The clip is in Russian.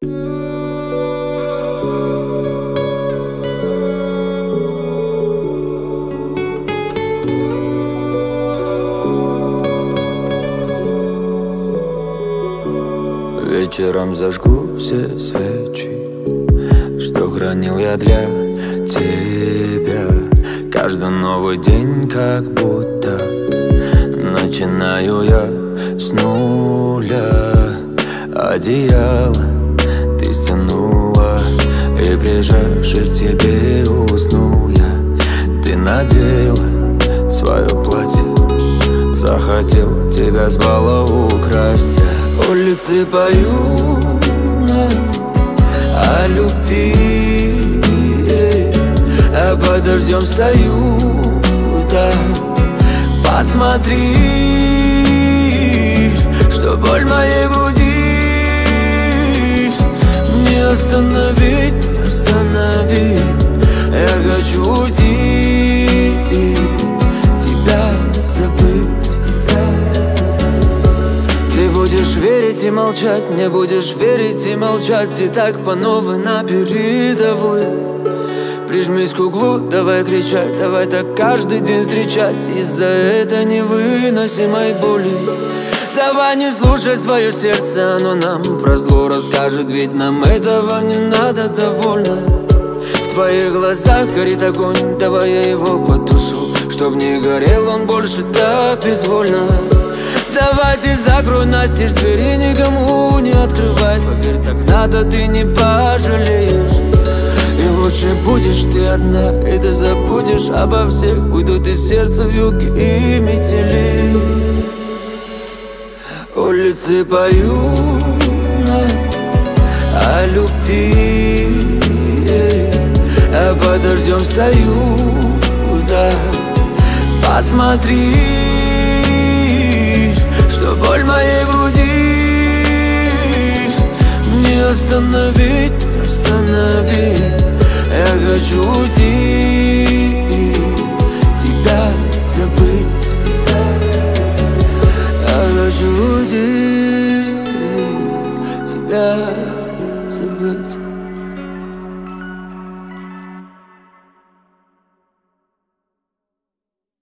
Вечером зажгу все свечи, что хранил я для тебя. Каждый новый день как будто начинаю я с нуля. Одеяло ты стянула, и прижавшись к тебе уснул я. Ты надела свое платье, захотел тебя с бала украсть. Улицы поют о любви, а под дождем стою, да. Посмотри, что боль моей груди не остановить, не остановить. Я хочу уйти, тебя забыть. Ты будешь верить и молчать, мне будешь верить и молчать. И так по новой на передовой. Прижмись к углу, давай кричать, давай так каждый день встречать. Из-за этой невыносимой боли давай не слушай свое сердце, оно нам про зло расскажет. Ведь нам этого не надо, довольно. В твоих глазах горит огонь, давай я его потушу, чтоб не горел он больше так безвольно. Давай ты закрой настежь двери, никому не открывай. Поверь, так надо, ты не пожалеешь. И лучше будешь ты одна, и ты забудешь обо всех. Уйдут из сердца вьюги и метели. Улицы поют о любви, а под дождем стою, да. Посмотри, что боль моей груди не остановить, не остановить. Я хочу уйти, тебя забыть. Я хочу уйти, тебя забыть.